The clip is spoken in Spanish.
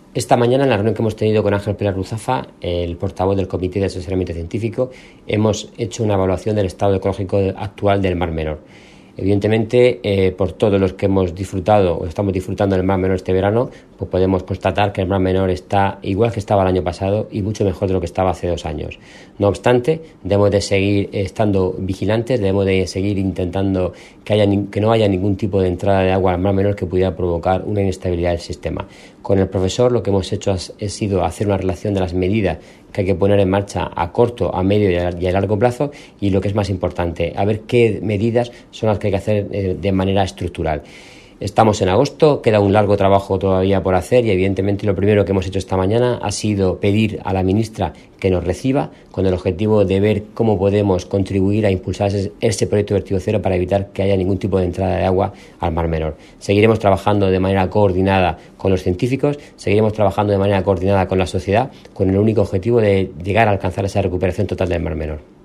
Esta mañana, en la reunión que hemos tenido con Ángel Pérez Ruzafa, el portavoz del Comité de Asesoramiento Científico, hemos hecho una evaluación del estado ecológico actual del Mar Menor. Evidentemente, por todos los que hemos disfrutado o estamos disfrutando del Mar Menor este verano, pues podemos constatar que el Mar Menor está igual que estaba el año pasado y mucho mejor de lo que estaba hace 2 años. No obstante, debemos de seguir estando vigilantes, debemos de seguir intentando que no haya ningún tipo de entrada de agua al Mar Menor que pudiera provocar una inestabilidad del sistema. Con el profesor lo que hemos hecho ha sido hacer una relación de las medidas que hay que poner en marcha a corto, a medio y a largo plazo, y lo que es más importante, a ver qué medidas son las que hay que hacer de manera estructural. Estamos en agosto, queda un largo trabajo todavía por hacer y evidentemente lo primero que hemos hecho esta mañana ha sido pedir a la ministra que nos reciba con el objetivo de ver cómo podemos contribuir a impulsar ese proyecto Vertido Cero para evitar que haya ningún tipo de entrada de agua al Mar Menor. Seguiremos trabajando de manera coordinada con los científicos, seguiremos trabajando de manera coordinada con la sociedad con el único objetivo de llegar a alcanzar esa recuperación total del Mar Menor.